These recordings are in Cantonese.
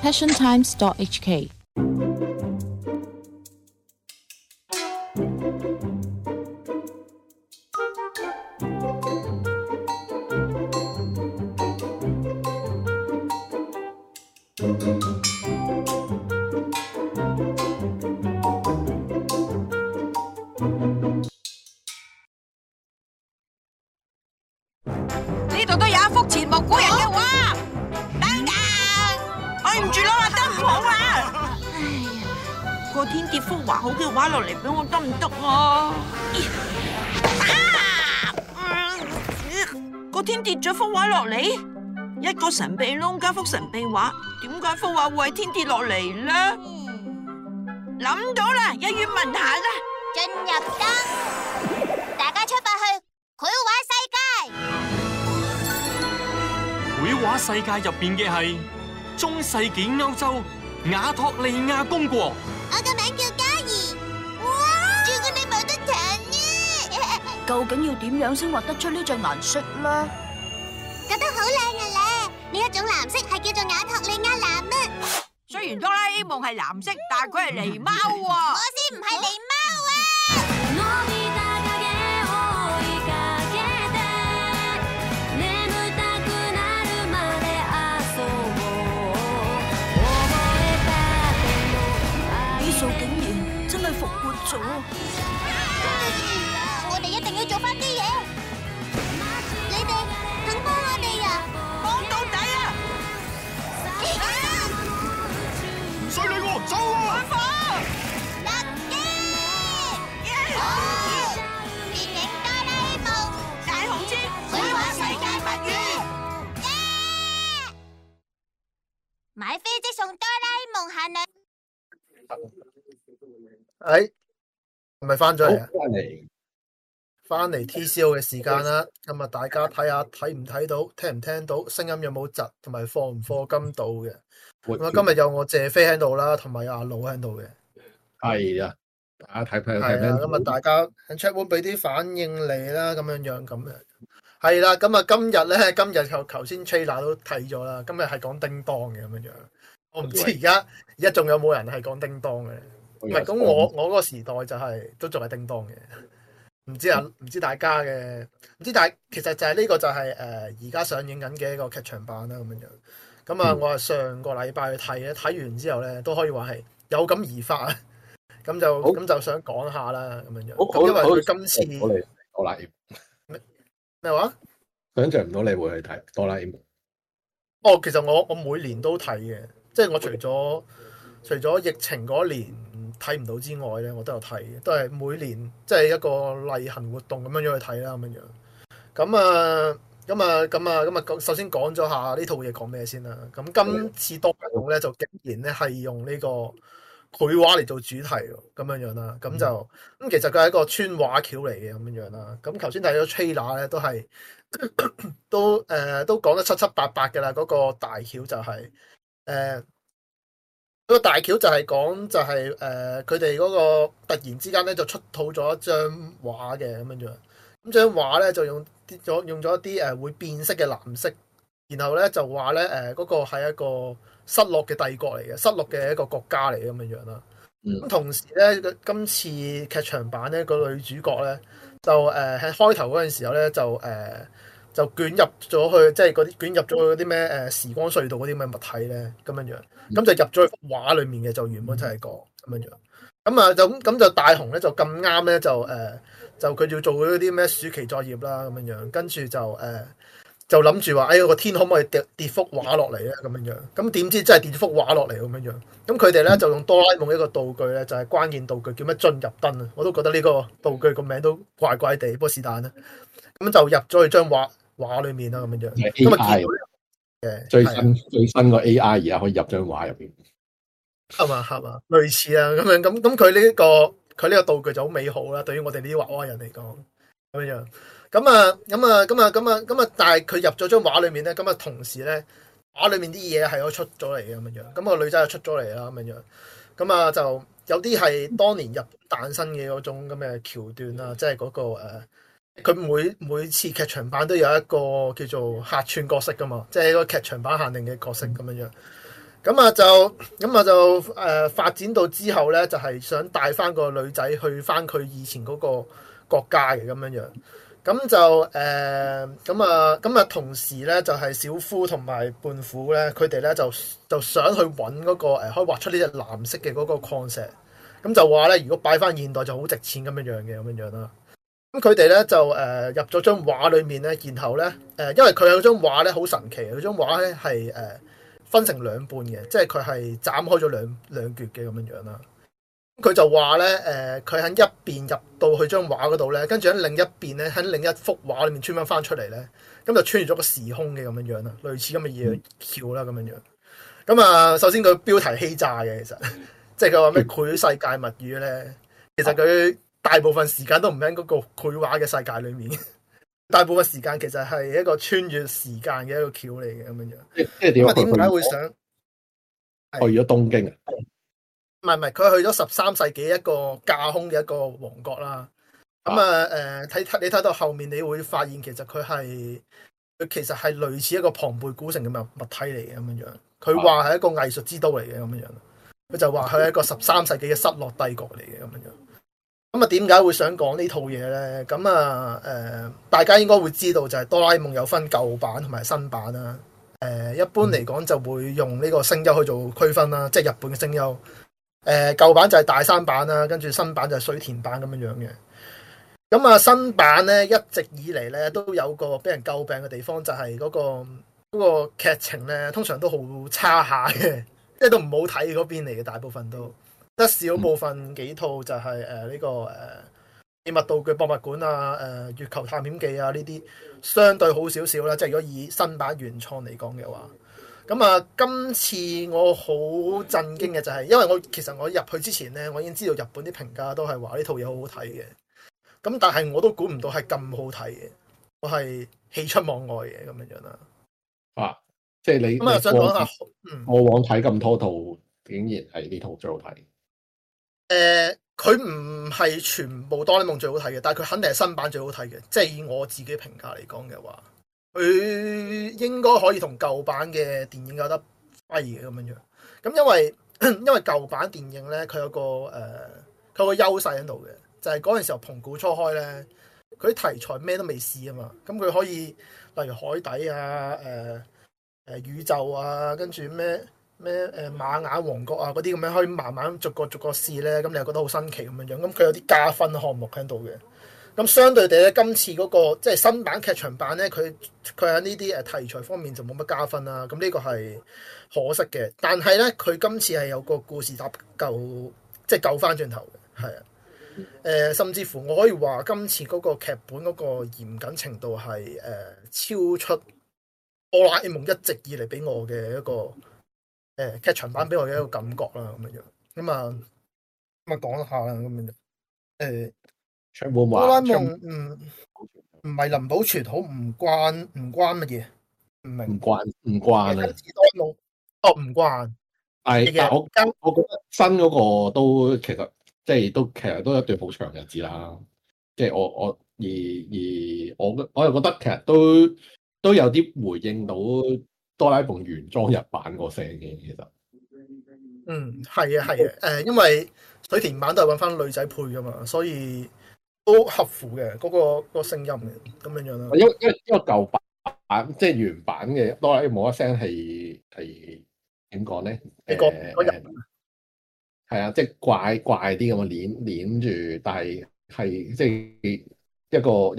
passiontimes.hk。 呢度都有一幅前無古人嘅畫，等等，對唔住啦，得唔好啦。個天跌幅畫好嘅畫落嚟俾我得唔得啊？個天跌咗幅畫落嚟，一個神秘窿加幅神秘畫，點解幅畫會喺天跌落嚟咧？諗到啦，一於問下啦。 進入燈，大家出發去繪畫世界。 繪畫世界入邊嘅係中世紀歐洲瓦托利亞公國。 我嘅名叫嘉怡。哇！朱古力冇得彈啊！ 究竟要點樣先畫得出呢隻顏色咧？ 覺得好靚啊咧！呢一種藍色係叫做瓦托利亞藍啊。 雖然哆啦 A 夢係藍色，但係佢係狸貓喎。 我先唔係狸貓啊！ 竟然真係復活咗！ 我哋一定要做翻啲嘢。你哋肯幫我哋啊？ 幫到底啊！ 唔使理我，走啊！ 特技！電影哆啦 A 夢大雄之繪畫世界物語。買飛即送哆啦 A 夢限量。 係咪翻咗嚟啊？ 翻嚟翻嚟 TCO 嘅時間啦，咁啊大家睇下睇唔睇到，聽唔聽到，聲音有冇窒，同埋課唔課金到嘅。咁啊今日有我謝飛喺度啦，同埋阿老喺度嘅。 係啊，大家睇睇係啦，咁啊大家喺 chat room 俾啲反應嚟啦，咁樣咁樣。係啦，咁啊今日頭先 trailer 都睇咗啦，今日係講叮當嘅咁樣。我唔知而家仲有冇人係講叮當嘅。唔係，咁我嗰個時代就係都仲係叮當嘅，唔知大家嘅，唔知但係其實就係呢個就係而家上映緊嘅一個劇場版啦咁樣。咁啊，我係上個禮拜去睇咧，睇完之後咧都可以話係有感而發啊。咁就想講下啦咁樣。咁因為佢今次哆啦 A 夢咩話？ 想象唔到你會去睇哆啦 A 夢。 哦，其實我每年都睇嘅，即係我除咗疫情嗰年睇唔到之外咧，我都有睇嘅，都係每年即係一個例行活動咁樣去睇啦，咁樣。咁首先講咗下呢套嘢講咩先啦。咁今次多用咧就竟然咧係用呢個繪畫嚟做主題咁樣啦。咁其實佢係一個村畫橋嚟嘅咁樣啦。咁頭先睇咗 trailer 咧都係都講得七七八八嘅啦。嗰個大橋就係嗰個大橋就係講佢哋嗰個突然之間咧就出土咗一張畫嘅咁樣。咁張畫咧就用咗一啲會變色嘅藍色，然後咧就話咧嗰個係一個失落嘅帝國嚟嘅，失落嘅一個國家嚟咁樣啦。咁同時咧，今次劇場版咧個女主角咧就喺開頭嗰陣時候咧就捲入咗去，即係嗰啲捲入咗去嗰啲咩時光隧道嗰啲咩物體咧咁樣，咁就入咗去畫裏面嘅，就原本就係個咁樣。咁就大雄咧就咁啱咧就佢要做嗰啲咩暑期作業啦咁樣，跟住就諗住話個天可唔可以跌幅畫落嚟咧咁樣，咁點知真係跌幅畫落嚟咁樣。咁佢哋咧就用哆啦 A 夢一個道具咧，就係關鍵道具叫咩進入燈啊，我都覺得呢個道具個名都怪怪地，不過是但啦。咁就入咗去張畫裏面啦咁樣。咁啊見到最新個 AI 而家可以入張畫入邊。係嘛，類似啊咁樣。咁佢呢個道具就好美好啦，對於我哋呢啲畫畫人嚟講咁樣。咁啊，但係佢入咗張畫裏面咧，咁啊同時咧畫裏面啲嘢係可以出咗嚟嘅咁樣。咁個女仔就出咗嚟啦咁樣。咁啊就有啲係當年日本誕生嘅嗰種咁嘅橋段啦，即係嗰個佢每次劇場版都有一個叫做客串角色噶嘛，即係一個劇場版限定嘅角色咁樣。 發展到之後咧，就係想帶翻個女仔去翻佢以前嗰個國家嘅咁樣樣。同時咧就係小夫同埋胖虎咧，佢哋咧就想去揾嗰個可以畫出呢隻藍色嘅嗰個礦石。咁就話咧，如果擺翻現代就好值錢咁樣樣啦。咁佢哋咧就入咗張畫裏面咧，然後咧因為佢有張畫咧好神奇，嗰張畫咧係分成兩半嘅，即係佢係斬開咗兩橛嘅咁樣樣啦。佢就話咧佢喺一邊入到去張畫嗰度咧，跟住喺另一邊咧喺另一幅畫裏面穿翻出嚟咧，咁就穿越咗個時空嘅咁樣樣啦，類似咁嘅嘢橋啦咁樣樣。咁首先佢標題欺詐嘅，其實即係佢話咩繪世界物語咧，其實佢大部分時間都唔喺嗰個繪畫嘅世界裏面，大部分時間其實係一個穿越時間嘅一個橋嚟嘅咁樣樣。 即係點解會想去咗東京啊？ 唔係，佢去咗13世紀一個架空嘅一個王國啦。咁你睇到後面，你會發現其實佢其實係類似一個龐貝古城嘅物體嚟嘅咁樣樣。佢話係一個藝術之都嚟嘅咁樣樣。佢就話佢係一個13世紀嘅失落帝國嚟嘅咁樣樣。咁點解會想講呢套嘢咧？大家應該會知道就係哆啦 A 夢有分舊版同埋新版啦。一般嚟講就會用呢個聲優去做區分啦，即係日本嘅聲優。舊版就係大山版啦，跟住新版就係水田版咁樣樣嘅。新版咧一直以嚟咧都有個俾人詬病嘅地方，就係嗰個劇情咧通常都好差下嘅，即係都唔好睇嗰邊嚟嘅，大部分都得少部分幾套就係呢個秘密道具博物館啊、月球探險記啊呢啲相對好少少啦。即係如果以新版原創嚟講嘅話。今次我好震驚嘅就係，因為其實我入去之前咧，我已經知道日本啲評價都係話呢套嘢好好睇嘅。咁但係我都估唔到係咁好睇嘅，我係喜出望外嘅咁樣樣啦。 即係你想講下， 我往睇咁多套，竟然係呢套最好睇。 佢唔係全部哆啦 A 夢最好睇嘅，但係佢肯定係新版最好睇嘅。即係以我自己評價嚟講嘅話。佢應該可以同舊版嘅電影有得揮嘅咁樣樣，咁因為舊版電影咧，佢有個優勢喺度嘅，就係嗰陣時候盤古初開咧，佢啲題材咩都未試啊嘛，咁佢可以例如海底啊、宇宙啊，跟住咩瑪雅王國啊嗰啲咁樣，可以慢慢逐個試咧，咁你又覺得好新奇咁樣樣，咁佢有啲加分項目喺度嘅。咁相對地咧，今次嗰個即係新版劇場版咧，佢喺呢啲題材方面就冇乜加分啦。咁呢個係可惜嘅。但係咧，佢今次係有個故事搭救翻轉頭嘅，係啊。甚至乎我可以話今次嗰個劇本嗰個嚴謹程度係超出哆啦 A 夢一直以嚟俾我嘅一個劇場版俾我嘅一個感覺啦，咁樣樣。咁講下啦，咁樣哆啦 A 夢唔係林保全好唔關乜嘢？唔明唔關啊！ 唔關。 但我覺得新嗰個都其實其實都一段好長日子啦。即係我又覺得其實都有啲回應到哆啦 A 夢原裝日版個聲嘅，其實。 係啊，因為水田版都係揾翻女仔配噶嘛，所以。都合乎嘅嗰個聲音嘅咁樣樣啦。 因為舊版即係原版嘅哆啦 A 夢一聲係點講咧？係啊，即係怪啲咁嘅攣住，但係即係一個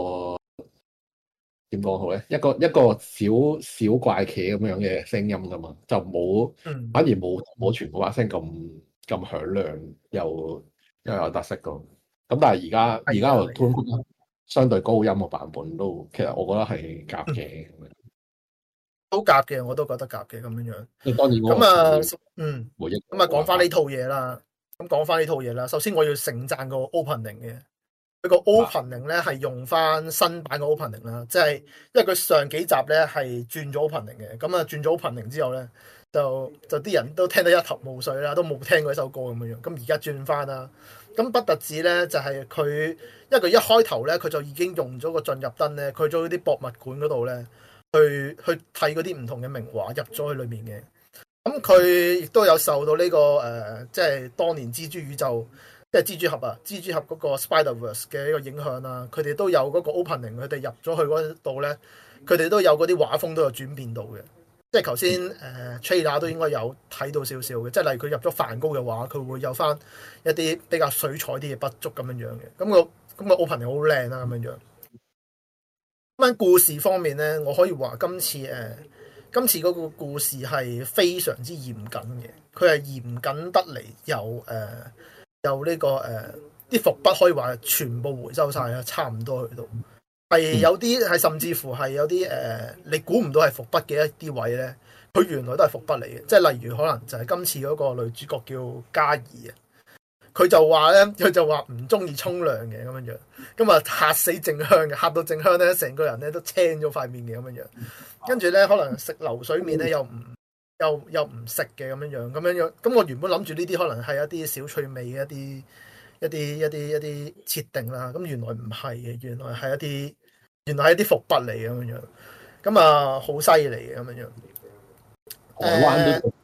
點講好咧？一個小怪奇咁樣嘅聲音噶嘛，就冇反而冇全部把聲咁響亮，又有特色噶。咁但係而家個 tone 相對高音嘅版本都，其實我覺得係夾嘅， 都夾嘅，我都覺得夾嘅咁樣樣。 當然回憶。咁講翻呢套嘢啦。首先我要盛讚個 opening 嘅，佢個 opening 咧係用翻新版嘅 opening 啦，即係因為佢上幾集咧係轉咗 opening 嘅，咁轉咗 opening 之後咧就啲人都聽得一頭霧水啦，都冇聽過一首歌咁樣樣。咁而家轉翻啦。咁不特止咧，就係佢，因為佢一開頭咧，佢就已經用咗個進入燈咧，佢咗啲博物館嗰度咧，去睇嗰啲唔同嘅名畫入咗去裏面嘅。 咁佢亦都有受到呢、個即係當年蜘蛛宇宙，即係蜘蛛俠啊，蜘蛛俠嗰個 Spider-Verse 嘅一個影響啦。佢哋都有嗰個 opening，佢哋入咗去嗰度咧，佢哋都有嗰啲畫風都有轉變到嘅。即係頭先trailer 都應該有睇到少少嘅，即係例如佢入咗梵高嘅畫，佢會有翻一啲比較水彩啲嘅筆觸咁樣樣嘅。咁個 opening 好靚啦咁樣樣。咁喺故事方面咧，我可以話今次嗰個故事係非常之嚴謹嘅，佢係嚴謹得嚟，有呢個啲伏筆可以話全部回收晒啦，差唔多去到係有啲係甚至乎係有啲你估唔到係伏筆嘅一啲位咧，佢原來都係伏筆嚟嘅，即係例如可能就係今次嗰個女主角叫嘉怡啊，佢就話唔中意沖涼嘅咁樣樣，咁啊嚇死靜香嘅，嚇到靜香咧成個人咧都青咗塊面嘅咁樣樣，跟住咧可能食流水麵咧又唔食嘅咁樣樣，咁我原本諗住呢啲可能係一啲小趣味嘅一啲設定啦，咁原來唔係嘅，原來係一啲伏筆嚟嘅咁樣樣，咁啊好犀利嘅咁樣樣。 台灣都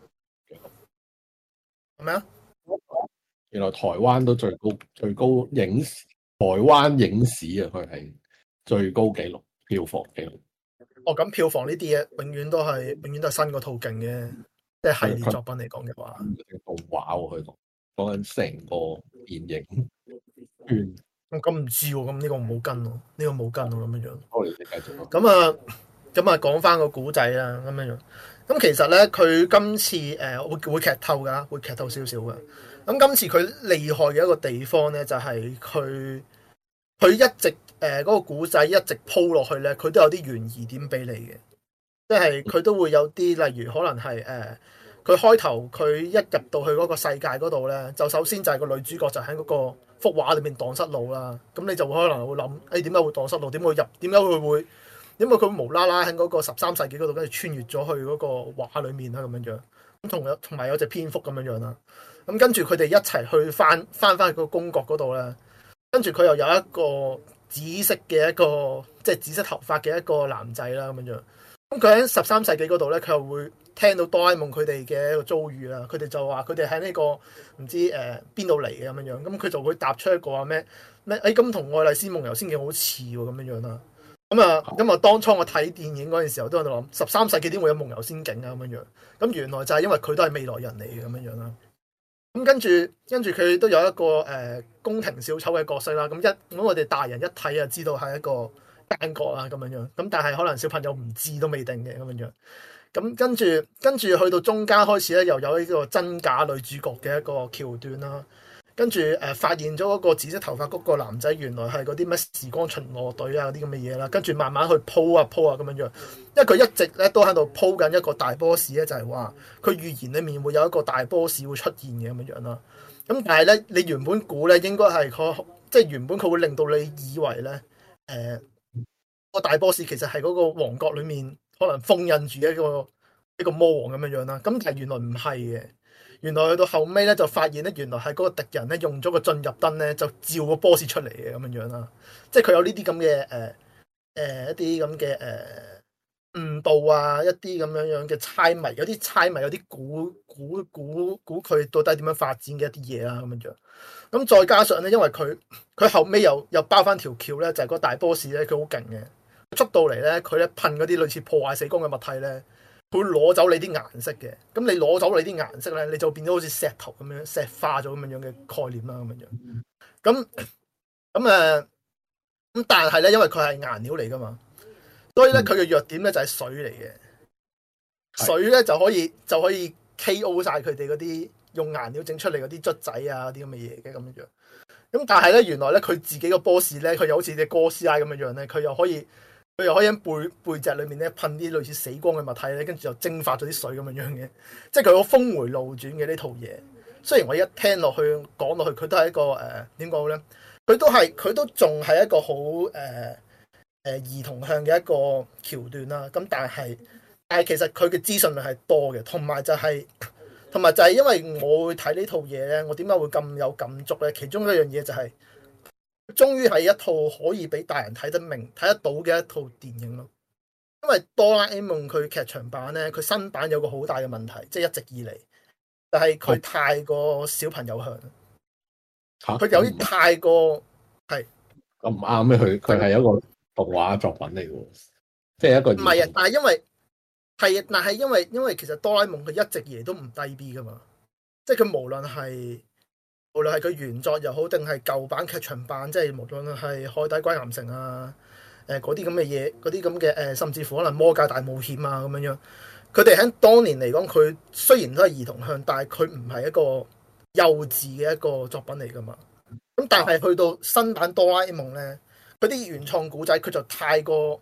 係咪啊？ 原來台灣都最高影視，台灣影史啊，佢係最高紀錄票房紀錄。 哦，咁票房呢啲嘢永遠都係新個途徑嘅，即係系列作品嚟講嘅話。 動畫喎，佢講緊成個電影圈。 咁唔知喎，咁呢個冇跟喎，呢個冇跟喎咁樣樣。 我哋繼續。 咁啊，講翻個古仔啦，咁樣樣。咁其實咧，佢今次會劇透㗎，會劇透少少㗎。咁今次佢厲害嘅一個地方咧，就係佢一直嗰個古仔一直鋪落去咧，佢都有啲懸疑點俾你嘅，即係佢都會有啲例如可能係佢開頭佢一入到去嗰個世界嗰度咧，就首先就係個女主角就喺嗰個幅畫裏面蕩失路啦。咁你就可能會諗，點解會蕩失路？點解佢無啦啦喺嗰個13世紀嗰度跟住穿越咗去嗰個畫裏面啦咁樣樣。咁同埋有隻蝙蝠咁樣樣啦。咁跟住佢哋一齊去翻去個公國嗰度咧，跟住佢又有一個紫色嘅一個即係紫色頭髮嘅一個男仔啦咁樣樣。咁佢喺13世紀嗰度咧，佢又會聽到哆啦 A 夢佢哋嘅一個遭遇啦。佢哋就話佢哋喺呢個唔知邊度嚟嘅咁樣樣。咁佢就會答出一個話咩咁同愛麗絲夢遊仙境好似喎咁樣樣啦。咁啊，當初我睇電影嗰陣時候都喺度諗13世紀點會有夢遊仙境啊咁樣樣。咁原來就係因為佢都係未來人嚟嘅咁樣樣啦。咁跟住佢都有一個宮廷小丑嘅角色啦。咁我哋大人一睇就知道係一個奸角啦咁樣樣。咁但係可能小朋友唔知都未定嘅咁樣樣。咁跟住去到中間開始咧，又有呢個真假女主角嘅一個橋段啦。跟住發現咗嗰個紫色頭髮嗰個男仔原來係嗰啲咩時光巡邏隊啊嗰啲咁嘅嘢啦。跟住慢慢去鋪啊咁樣樣，因為佢一直咧都喺度鋪緊一個大 boss 咧，就係話佢預言裡面會有一個大 boss 會出現嘅咁樣樣啦。咁但係咧，你原本估咧應該係即係原本佢會令到你以為咧個大 boss 其實係嗰個王國裡面可能封印住一個魔王咁樣樣啦。咁但係原來唔係嘅。原來去到後尾咧，就發現咧，原來係嗰個敵人咧用咗個進入燈咧，就照個 boss 出嚟嘅咁樣樣啦。即係佢有呢啲咁嘅一啲咁嘅誤導啊，一啲咁樣嘅猜謎，有啲猜謎，有啲估佢到底點樣發展嘅一啲嘢啦咁樣樣。咁再加上咧，因為佢後尾又包翻條橋咧，就係個大 boss 咧，佢好勁嘅，出到嚟咧，佢咧噴嗰啲類似破壞死光嘅物體咧。佢會攞走你啲顏色嘅，咁你攞走你啲顏色咧，你就變咗好似石頭咁樣石化咗咁樣嘅概念啦，咁樣。咁但係咧，因為佢係顏料嚟噶嘛，所以咧佢嘅弱點咧就係水嚟嘅。水咧就可以 KO 晒佢哋嗰啲用顏料整出嚟嗰啲卒仔啊啲咁嘅嘢嘅咁樣。咁但係咧，原來咧佢自己個 boss 咧，佢又好似隻哥斯拉咁樣咧，佢又可以喺背脊裏面咧噴啲類似死光嘅物體咧，跟住就蒸發咗啲水咁樣嘅，即係佢好峰迴路轉嘅呢套嘢。雖然我一聽落去講落去，佢都係一個點講咧？佢都仲係一個好兒童向嘅一個橋段啦。咁但係其實佢嘅資訊量係多嘅，同埋就係因為我會睇呢套嘢咧，我點解會咁有感觸咧？其中一樣嘢就係。終於係一套可以俾大人睇得明、睇得到嘅一套電影咯。 因為哆啦 A 夢佢劇場版咧，佢新版有個好大嘅問題，即係一直以嚟，但係佢太過小朋友向，佢有啲太過係咁唔啱咩？佢係一個動畫作品嚟嘅，即係一個唔係啊！但係因為其實哆啦 A 夢佢一直以嚟都唔低 B 噶嘛，即係佢無論係佢原作又好，定係舊版劇場版，即係無論係海底龜岩城啊。嗰啲咁嘅嘢，嗰啲咁嘅甚至乎可能魔界大冒險啊咁樣，佢哋喺當年嚟講，佢雖然都係兒童向，但係佢唔係一個幼稚嘅一個作品嚟噶嘛。咁但係去到新版哆啦 A 夢咧，佢啲原創古仔佢就太過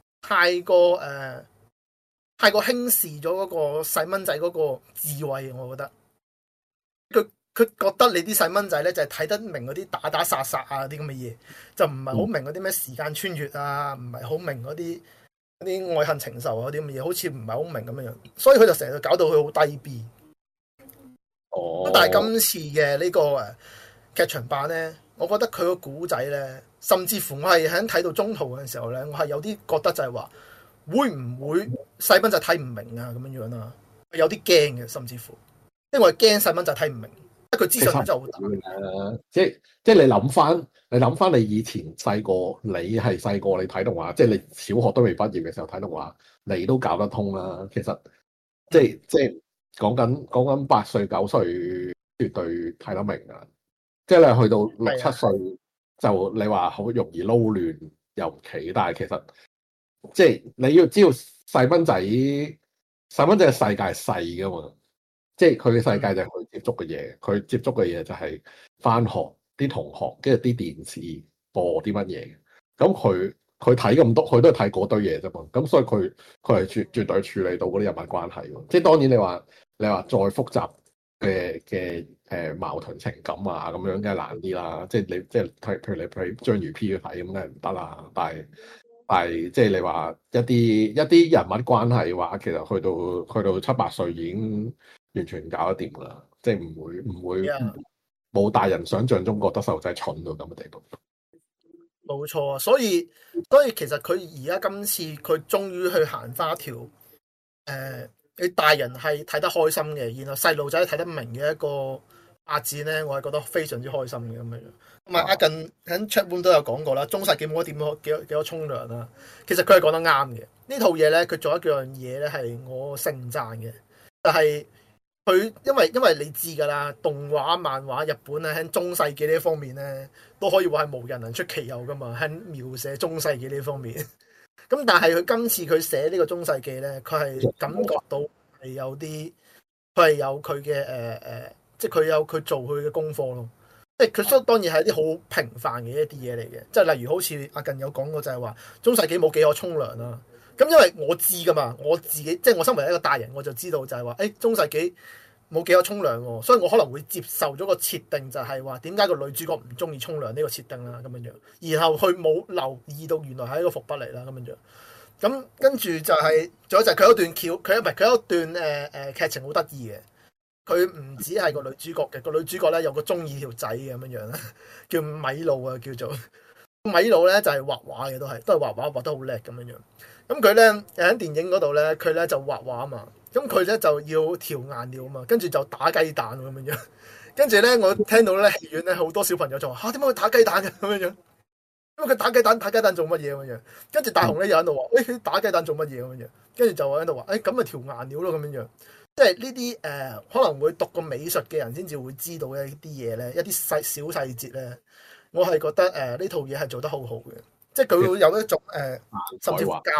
輕視咗嗰個細蚊仔嗰個智慧，我覺得佢覺得你啲細蚊仔咧就係睇得明嗰啲打打殺殺啊啲咁嘅嘢，就唔係好明嗰啲咩時間穿越啊，唔係好明嗰啲愛恨情仇啊啲咁嘅嘢，好似唔係好明咁樣，所以佢就成日搞到佢好低 B。 哦。 但係今次嘅呢個劇場版咧，我覺得佢個古仔咧，甚至乎我係喺睇到中途嘅時候咧，我係有啲覺得就係話，會唔會細蚊仔睇唔明啊咁樣啊？有啲驚嘅，甚至乎，因為我係驚細蚊仔睇唔明。佢資訊就好大， 即係你諗翻你以前細個，你係細個你睇動畫，即係你小學都未畢業嘅時候睇動畫，你都搞得通啦。其實即係講緊8歲9歲絕對睇得明啊！即係你去到6、7歲就你話好容易撈亂又唔奇，但係其實即係你要知道細蚊仔嘅世界係細噶嘛。即係佢嘅世界就係佢接觸嘅嘢，佢接觸嘅嘢就係返學啲同學，跟住啲電視播啲乜嘢。咁佢睇咁多，佢都係睇嗰堆嘢啫嘛。咁所以佢係絕對處理到嗰啲人物關係喎。即係當然你話再複雜嘅矛盾情感啊咁樣，梗係難啲啦。即係譬如你睇章魚 P 去睇咁，梗係唔得啦。但係即係你話一啲人物關係嘅話，其實去到7、8歲已經完全搞得掂㗎啦，即係唔會冇大人想象中覺得細路仔蠢到咁嘅地步。 冇錯啊，所以其實佢而家今次佢終於去行翻一條你大人係睇得開心嘅，然後細路仔睇得明嘅一個發展咧，我係覺得非常之開心嘅咁樣。咁啊，阿近喺 chat room 都有講過啦，中世紀冇得幾多沖涼啦。其實佢係講得啱嘅。呢套嘢咧，佢做一樣嘢咧係我盛讚嘅，但係佢因為你知㗎啦，動畫漫畫日本咧喺中世紀呢一方面咧，都可以話係無人能出其右㗎嘛，喺描寫中世紀呢方面。咁但係佢今次佢寫呢個中世紀咧，佢係感覺到係有啲，佢係有佢嘅即係佢有佢做佢嘅功課咯。即係佢當然係啲好平凡嘅一啲嘢嚟嘅，即係例如好似阿近有講過就係話中世紀冇幾可沖涼啦。咁因為我知噶嘛，我自己即係我身為一個大人，我就知道就係話，中世紀冇幾可沖涼喎，所以我可能會接受咗個設定，就係話點解個女主角唔中意沖涼呢個設定啦咁樣樣，然後佢冇留意到原來係一個伏筆嚟啦咁樣樣。咁跟住就係，仲有就係佢有段橋，佢有段劇情好得意嘅。佢唔止係個女主角嘅，個女主角咧有個中意條仔嘅咁樣樣啦，叫米露啊，叫做米露咧就係畫畫嘅，都係畫畫畫得好叻咁樣樣。咁佢咧喺電影嗰度咧，佢咧就畫畫啊嘛，咁佢咧就要調顏料啊嘛，跟住就打雞蛋咁樣樣。跟住咧我聽到咧戲院咧好多小朋友就話點解佢打雞蛋嘅咁樣樣？因為佢打雞蛋做乜嘢咁樣？跟住大雄咧又喺度話，佢打雞蛋做乜嘢咁樣？跟住就喺度話，咁咪調顏料咯咁樣樣。即係呢啲可能會讀過美術嘅人先至會知道嘅一啲嘢咧，一啲小細節咧，我係覺得呢套嘢係做得好好嘅，即係佢會有一種甚至乎教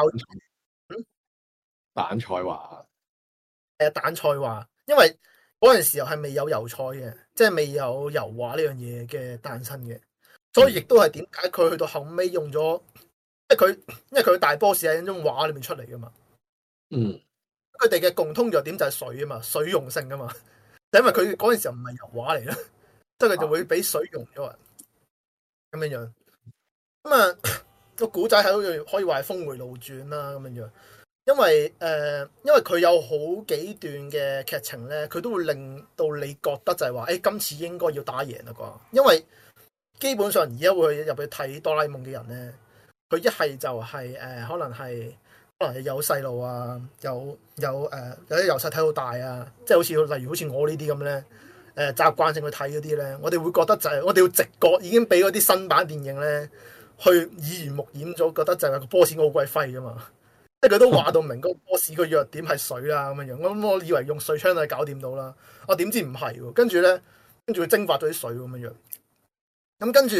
蛋菜話蛋菜話，因為嗰陣時候係未有油菜嘅，即係未有油畫呢樣嘢嘅誕生嘅，所以亦都係點解佢去到後尾用咗，即係因為佢大 boss 係喺種畫裏面出嚟噶嘛，佢哋嘅共通弱點就係水啊嘛，水溶性啊嘛，就因為佢嗰陣時候唔係油畫嚟啦，即係佢就會俾水溶咗啊，咁樣樣。咁啊個古仔係可以話係峰迴路轉啦，咁樣樣。因為佢有好幾段嘅劇情咧，佢都會令到你覺得就係話，今次應該要打贏啦啩。因為基本上而家會入去睇哆啦 A 夢嘅人咧，佢一係就係可能係可能有細路啊，有啲由細睇到大啊，即係好似例如好似我呢啲咁咧，習慣性去睇嗰啲咧，我哋會覺得就係我哋要直覺已經俾嗰啲新版電影咧去耳濡目染咗，覺得就係個 boss 好鬼廢噶嘛，即係佢都話到明嗰個 boss 個弱點係水啦咁樣樣，咁我以為用水槍就搞掂到啦，我點知唔係喎，跟住佢蒸發咗啲水咁樣樣，咁跟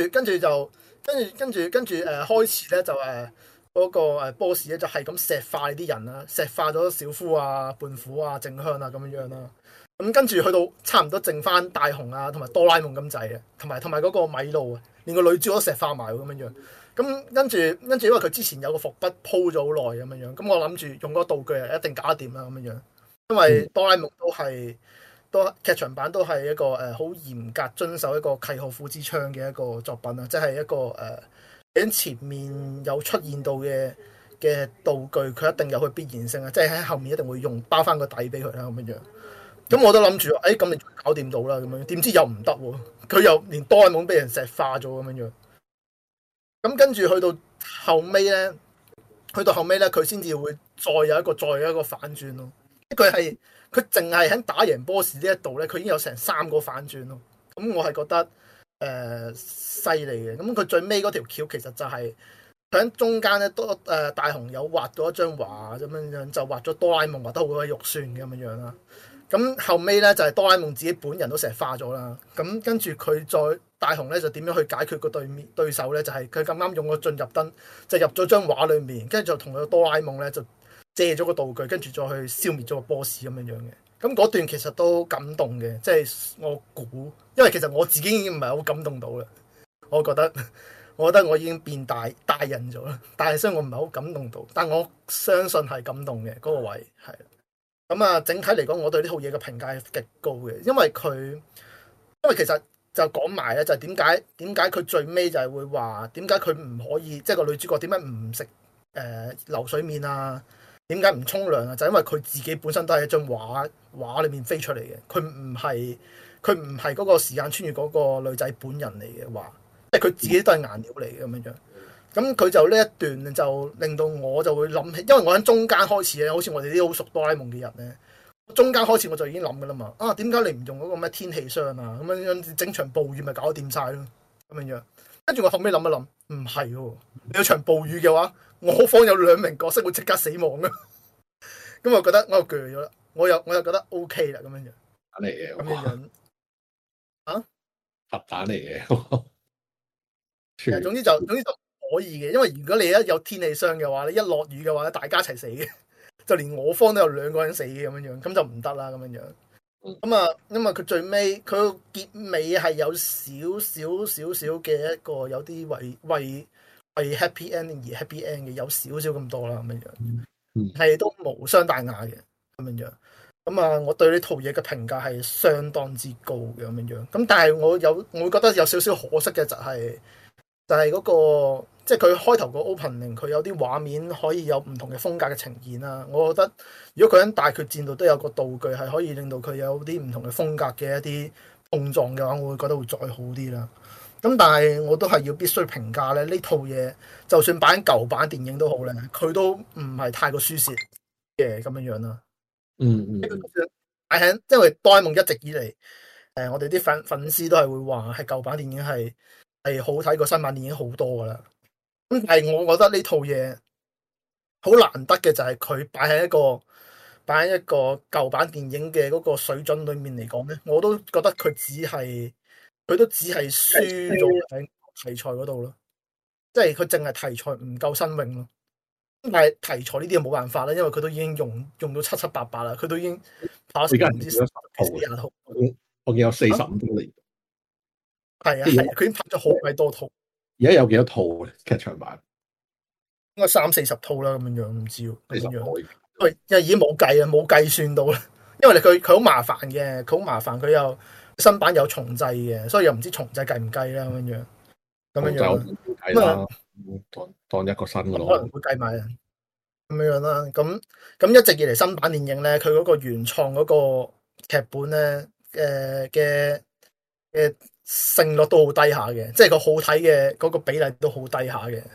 住開始咧就嗰個 boss 咧就係咁石化啲人啦，石化咗小夫啊、胖虎啊、靜香啊咁樣樣啦。咁跟住去到差唔多剩翻大雄啊，同埋哆啦 A 夢咁滯嘅，同埋嗰個米路啊，連個女主都石化埋咁樣樣。咁跟住，因為佢之前有個伏筆鋪咗好耐咁樣樣，咁我諗住用嗰個道具係一定搞得掂啦咁樣樣。因為哆啦 A 夢都劇場版都係一個好嚴格遵守一個契訶夫之槍嘅一個作品啊，即係一個喺前面有出現到嘅道具，佢一定有佢必然性啊！即係喺後面一定會用包翻個底俾佢啦咁樣樣。咁我都諗住，咁你搞掂到啦咁樣，點知又唔得喎？佢又連哆啦 A 夢俾人石化咗咁樣樣。咁跟住去到後尾咧，佢先至會再有一個反轉咯。佢淨係喺打贏 boss 呢一度咧，佢已經有成3個反轉咯。咁我係覺得犀利嘅。咁佢最尾嗰條橋其實就係佢喺中間咧，大雄有畫咗一張畫咁樣樣，就畫咗哆啦 A 夢畫得好鬼肉酸嘅咁樣樣啦。咁後尾咧就係哆啦 A 夢自己本人都石化咗啦。咁跟住佢再大雄咧就點樣去解決個對手咧？就係佢咁啱用個進入燈就入咗張畫裏面，跟住就同個哆啦 A 夢咧就借咗個道具，跟住再去消滅咗個 boss 咁樣樣嘅。咁嗰段其實都感動嘅，即係我估，因為其實我自己已經唔係好感動到啦。我覺得我已經變大人咗啦，但係所以我唔係好感動到，但我相信係感動嘅嗰個位係。咁啊，整體嚟講，我對呢套嘢嘅評價係極高嘅，因為其實就講埋咧，就係點解佢最尾就係會話點解佢唔可以，即係個女主角點解唔食流水麵啊？點解唔沖涼啊？就因為佢自己本身都係一張畫裏面飛出嚟嘅，佢唔係嗰個時間穿越嗰個女仔本人嚟嘅話，即係佢自己都係顏料嚟嘅咁樣樣。咁佢就呢一段就令到我就會諗起，因為我喺中間開始咧，好似我哋啲好熟哆啦 A 夢嘅人咧，中間開始我就已經諗噶啦嘛。點解你唔用嗰個咩天氣霜啊？咁樣整場暴雨咪搞掂晒咯，咁樣樣。跟住我後尾諗一諗，唔係喎，你有場暴雨嘅話，我方有2名角色會即刻死亡啊！咁我覺得我就鋸咗啦，我又覺得 OK 啦，咁樣樣。 嚟嘅， 咁樣樣啊， 核彈嚟嘅。 總之就可以嘅，因為如果你一有天氣霜嘅話，你一落雨嘅話，大家一齊死嘅，就連我方都有2個人死嘅咁樣樣，咁就唔得啦咁樣樣。咁啊，因為佢最尾佢個結尾係有少嘅一個有啲為 happy ending 而 happy end 嘅，有少咁多啦咁樣樣，係都無傷大雅嘅咁樣樣。咁啊，我對呢套嘢嘅評價係相當之高嘅咁樣樣。咁但係我會覺得有少少可惜嘅就係嗰個，即係佢開頭個 opening 佢有啲畫面可以有唔同嘅風格嘅呈現啦。我覺得如果佢喺大決戰度都有個道具係可以令到佢有啲唔同嘅風格嘅一啲碰撞嘅話，我會覺得會再好啲啦。咁但係我都係要必須評價咧，呢套嘢就算擺喺舊版電影都好咧，佢都唔係太過輸蝕嘅咁樣樣啦。擺喺因為哆啦 A 夢一直以嚟，我哋啲粉絲都係會話係舊版電影係好睇過新版電影好多噶啦。咁但係我覺得呢套嘢好難得嘅就係佢擺喺一個舊版電影嘅嗰個水準裏面嚟講咧，我都覺得佢都只係輸咗喺題材嗰度咯，即係佢淨係題材唔夠新穎咯。但係題材呢啲就冇辦法啦，因為佢都已經用到七七八八啦，佢都已經拍咗唔知10套， 我見有45套嚟。 係啊，佢已經拍咗好鬼多套。 而家有幾多套劇場版？ 應該30-40套啦，咁樣樣唔知喎。咁樣， 因為已經冇計算到啦。因為佢好麻煩嘅，佢又新版有重製嘅，所以又唔知重製計唔計啦咁樣樣。咁樣樣， 當一個新嘅咯。 可能會計埋咁樣樣啦。咁一直以嚟新版電影咧，佢嗰個原創嗰個劇本咧，嘅勝率都好低下嘅，即係個好睇嘅嗰個比例都好低下嘅。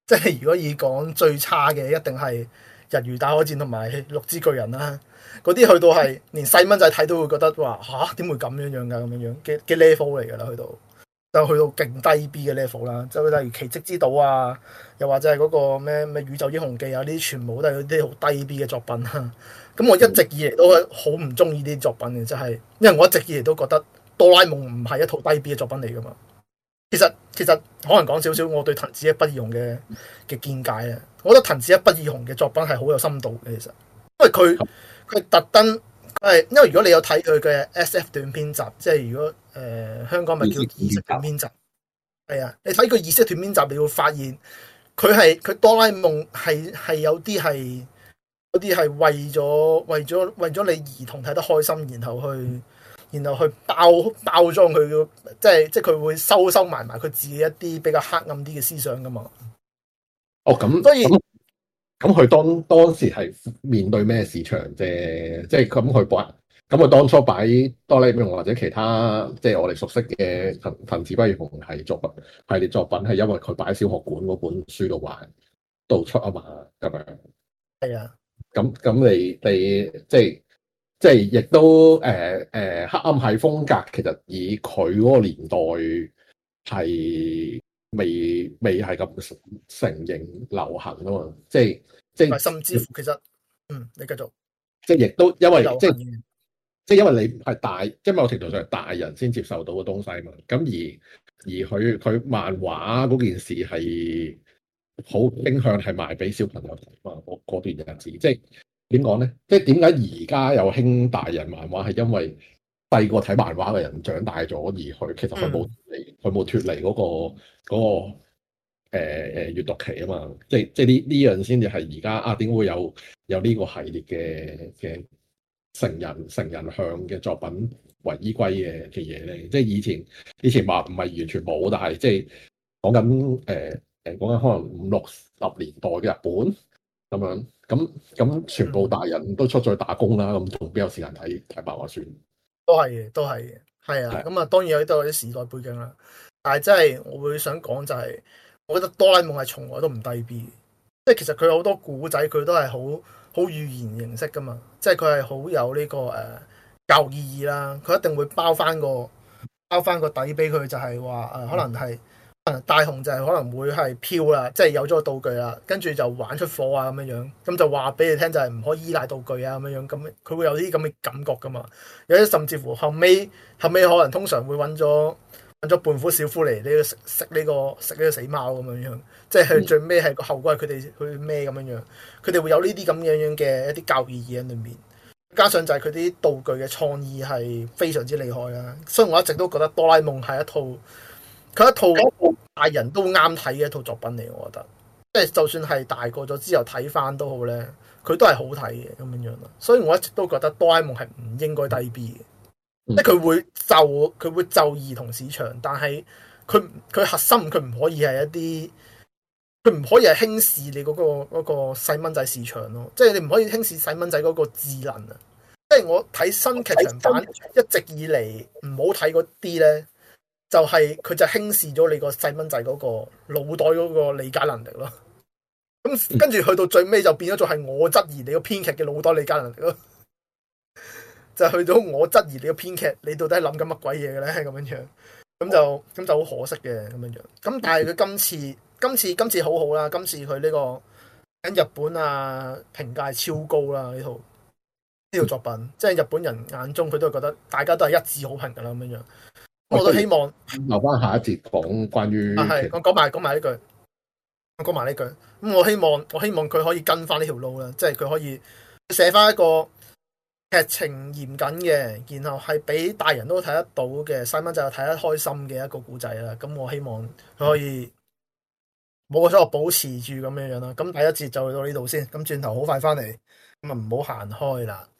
即係如果以講最差嘅，一定係日魚大海戰同埋綠之巨人啦。嗰啲去到係連細蚊仔睇都會覺得話吓，點會咁樣樣㗎，咁樣樣嘅 level 嚟㗎啦，去到勁低 B 嘅 level 啦。就例如奇蹟之島啊，又或者係嗰個咩宇宙英雄記啊，呢啲全部都係嗰啲好低 B 嘅作品啦。咁我一直以嚟都係好唔中意呢啲作品嘅，就係因為我一直以嚟都覺得哆啦 A 夢唔係一套低 B 嘅作品嚟㗎嘛。其實可能講少少我對藤子一不二雄嘅見解咧，我覺得藤子一不二雄嘅作品係好有深度嘅，其實因為佢特登因為如果你有睇佢嘅 SF 短篇集，即係如果香港咪叫意識短篇集，係啊，你睇佢意識短篇集，你會發現佢哆啦 A 夢係有啲係為咗你兒童睇得開心，然後去包裝佢嘅，即係佢會收埋佢自己一啲比較黑暗啲嘅思想噶嘛。 哦，咁所以咁佢當時係面對咩市場啫？即係佢當初擺哆啦 A 夢或者其他即係我哋熟悉嘅藤子不二雄系列作品，係因為佢擺喺小學館嗰本書度出啊嘛，咁樣。係啊。咁你即係亦都黑暗系風格，其實以佢嗰個年代係未係咁成型流行啊嘛，即係甚至乎其實你繼續， 即係亦都因為即係因為你係大，即係某程度上係大人先接受到嘅東西嘛。咁而佢漫畫嗰件事係好傾向係賣俾小朋友睇嘛。嗰段日子即係。點講咧？即係點解而家有興大人漫畫？係因為細個睇漫畫嘅人長大咗，而其實佢冇脫離嗰個閱讀期啊嘛。即係呢樣先至係而家點會有呢個系列嘅成人向嘅作品為依歸嘅嘢咧？即係以前話唔係完全冇，但係即係講緊可能50-60年代嘅日本。咁樣咁全部大人都出咗去打工啦，咁仲邊有時間睇漫畫書？ 都係係啊。咁啊，當然都有啲時代背景啦。但係真係我會想講就係，我覺得哆啦 A 夢係從來都唔低 B，即係其實佢有好多古仔佢都係好寓言形式噶嘛，即係佢係好有呢個教育意義啦。佢一定會包翻個底俾佢，就係話可能係。大雄就係可能會係飄啦，即係有咗個道具啦，跟住就玩出火啊咁樣，咁就話俾你聽就係唔可以依賴道具啊咁樣，咁佢會有啲咁嘅感覺噶嘛。有啲甚至乎後尾可能通常會揾咗胖虎小夫嚟食呢個死貓咁樣，即係佢最尾係個後果係佢哋去孭咁樣，佢哋會有呢啲咁樣嘅一啲教育意義喺裏面，加上就係佢啲道具嘅創意係非常之厲害啦。所以我一直都覺得哆啦 A 夢係一套大人都啱睇嘅一套作品嚟，我覺得，即係就算係大個咗之後睇翻都好咧，佢都係好睇嘅咁樣咯。所以我一直都覺得哆啦 A 夢係唔應該低 B 嘅，即係佢會就兒童市場，但係佢核心佢唔可以係佢唔可以係輕視你嗰個細蚊仔市場咯，即係你唔可以輕視細蚊仔嗰個智能啊。即係我睇新劇場版一直以嚟唔好睇嗰啲咧。就係佢就輕視咗你個細蚊仔嗰個腦袋嗰個理解能力咯，咁跟住去到最尾就變咗做係我質疑你個編劇嘅腦袋理解能力咯，就去到我質疑你個編劇你到底係諗緊乜鬼嘢嘅咧咁樣，咁就好可惜嘅咁樣。咁但係佢今次好好啦，今次佢呢個喺日本啊評價超高啦呢套作品，即係日本人眼中佢都係覺得大家都係一致好評噶啦咁樣。我都希望留翻下一節講關於我講埋呢句，咁我希望佢可以跟翻呢條路啦，即係佢可以寫翻一個劇情嚴謹嘅，然後係俾大人都睇得到嘅，細蚊仔睇得開心嘅一個故仔啦。咁我希望佢可以冇咗保持住咁樣啦。咁第一節就到呢度先，咁轉頭好快翻嚟，咁啊唔好行開啦。